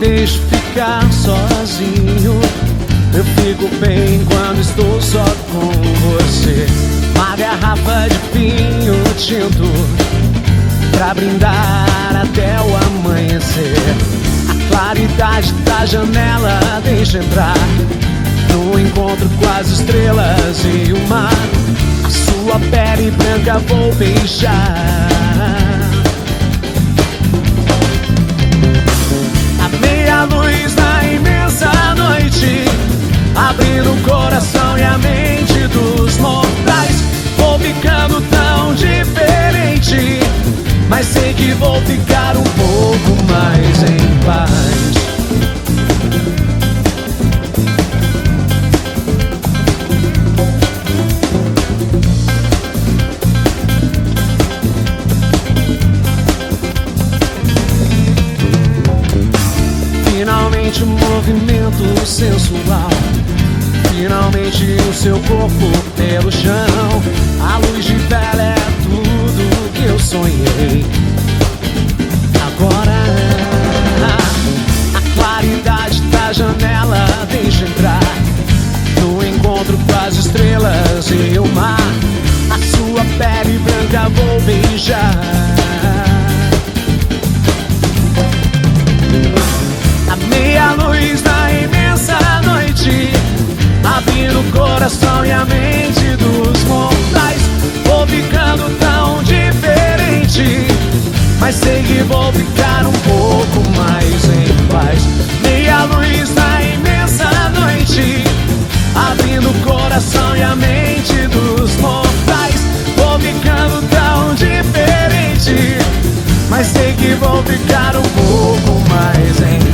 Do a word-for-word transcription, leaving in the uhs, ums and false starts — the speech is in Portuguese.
deixo ficar sozinho. Eu fico bem quando estou só com você. Uma garrafa de vinho tinto pra brindar até o amanhecer. A claridade da janela deixa entrar no encontro com as estrelas e o mar. A sua pele branca vou beijar. A meia luz na imensa noite, abrindo o coração e a mente dos mortais. Vou ficando tão diferente, mas sei que vou ficar um pouco mais em paz. Finalmente um movimento sensual, finalmente o seu corpo pelo chão. A luz de vela é tudo que eu sonhei. Agora a claridade da janela deixa entrar no encontro com as estrelas e o mar. A sua pele branca vou beijar. A meia luz na imensa noite, abrindo o coração e a mente dos mortais. Vou ficando tão diferente, mas sei que vou ficar um pouco mais em paz. Meia luz na imensa noite, abrindo o coração e a mente dos mortais. Vou ficando tão diferente, mas sei que vou ficar um pouco mais em paz.